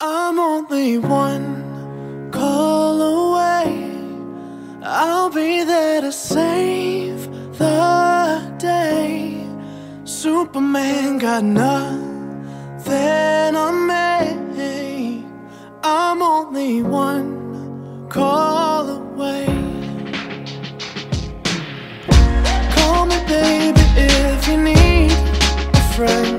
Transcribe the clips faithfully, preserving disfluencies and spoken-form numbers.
I'm only one call away. I'll be there to save the day. Superman got nothing on me. I'm only one call away. Call me baby if you need a friend.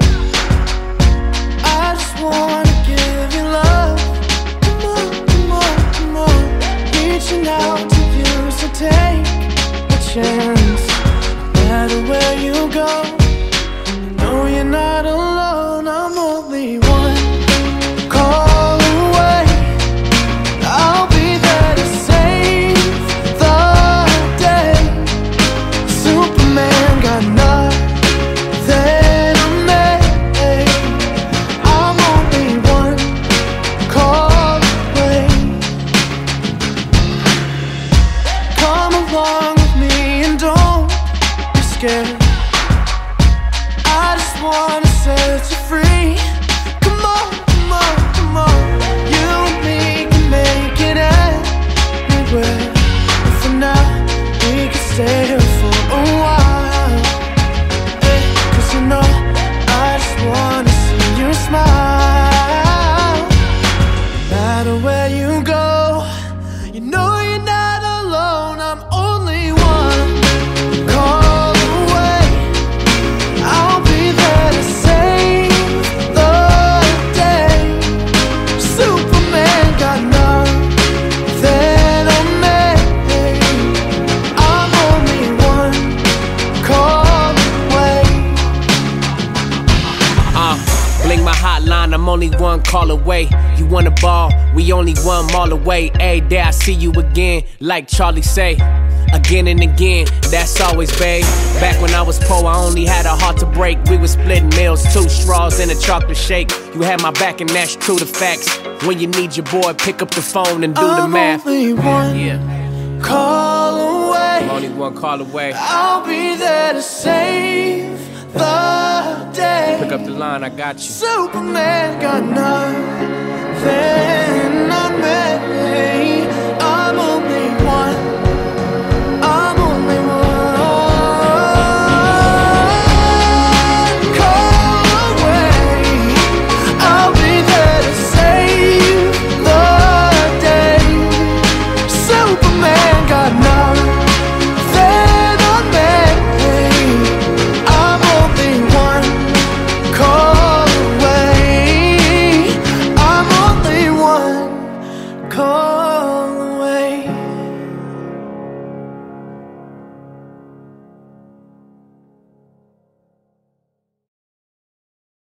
I just wanna give you love. Come on, come on, come on. Reaching out to you, so take a chance. No matter where you go, you know you're not alone. I'm only one call away. I'll be there to save the day. Superman got nothing on me. I'm only one call away. Come along with me and don't be scared. I just wanna set you free. Come on, come on, come on. You and me can make it anywhere. And for now, we can stay here for a while. Hey, 'cause you know, I just wanna see you smile. No matter where you go, you know you're not alone. I'm only one call away. I'll be there to save the day. Superman got nothing on me. I'm only one call away. Uh, blink my hotline, I'm only one call away. You want a ball, we only one mall away. Every day I see you again, like Charlie say. Again and again, that's always, babe. Back when I was poor, I only had a heart to break. We was splitting meals, two straws and a chocolate shake. You had my back and that's true to facts. When you need your boy, pick up the phone and do the I'm math. only one Yeah, call away. I'm only one call away. I'll be there to save the day. Pick up the line, I got you. Superman got nothing on me. I'm only one. I'm only one call away. I'll be there to save the day. Superman got nothing on me. I'm only one call away. I'm only one call